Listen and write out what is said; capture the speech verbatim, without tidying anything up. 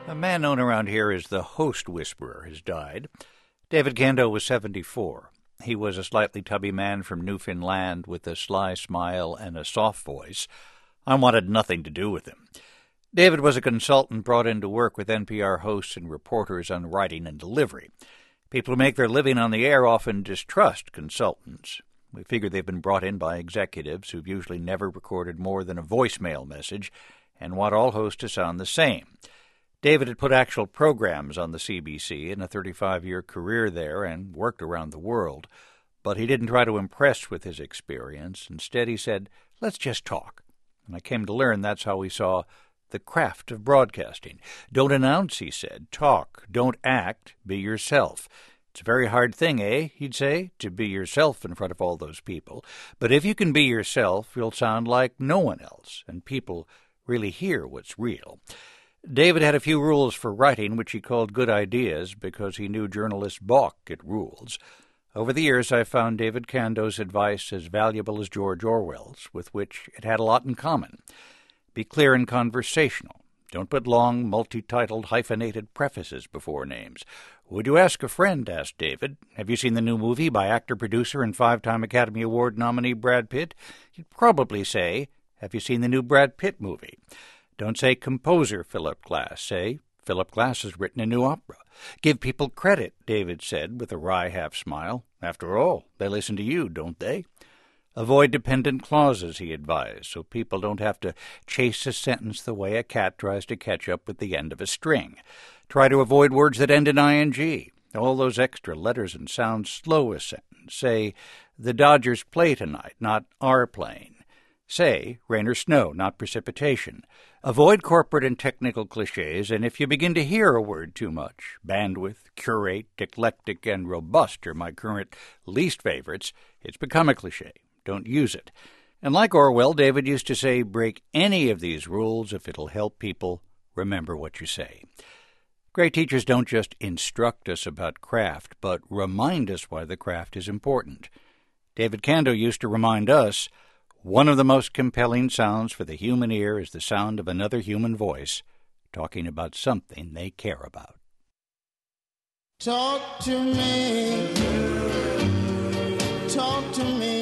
A man known around here as the Host Whisperer has died. David Kando was seventy-four. He was a slightly tubby man from Newfoundland with a sly smile and a soft voice. I wanted nothing to do with him. David was a consultant brought in to work with N P R hosts and reporters on writing and delivery. People who make their living on the air often distrust consultants. We figure they've been brought in by executives who've usually never recorded more than a voicemail message and want all hosts to sound the same. David had put actual programs on the C B C in a thirty-five-year career there and worked around the world. But he didn't try to impress with his experience. Instead, he said, let's just talk. And I came to learn that's how he saw the craft of broadcasting. Don't announce, he said. Talk. Don't act. Be yourself. It's a very hard thing, eh, he'd say, to be yourself in front of all those people. But if you can be yourself, you'll sound like no one else, and people really hear what's real. David had a few rules for writing, which he called good ideas, because he knew journalists balk at rules. Over the years, I found David Kando's advice as valuable as George Orwell's, with which it had a lot in common. Be clear and conversational. Don't put long, multi-titled, hyphenated prefaces before names. Would you ask a friend, asked David, have you seen the new movie by actor-producer and five-time Academy Award nominee Brad Pitt? He'd probably say, have you seen the new Brad Pitt movie? Don't say composer Philip Glass. Say, Philip Glass has written a new opera. Give people credit, David said with a wry half-smile. After all, they listen to you, don't they? Avoid dependent clauses, he advised, so people don't have to chase a sentence the way a cat tries to catch up with the end of a string. Try to avoid words that end in ing. All those extra letters and sounds slow a sentence. Say, the Dodgers play tonight, not are playing. Say, rain or snow, not precipitation. Avoid corporate and technical cliches, and if you begin to hear a word too much, bandwidth, curate, eclectic, and robust are my current least favorites, it's become a cliche. Don't use it. And like Orwell, David used to say, break any of these rules if it'll help people remember what you say. Great teachers don't just instruct us about craft, but remind us why the craft is important. David Kando used to remind us, one of the most compelling sounds for the human ear is the sound of another human voice talking about something they care about. Talk to me. Talk to me.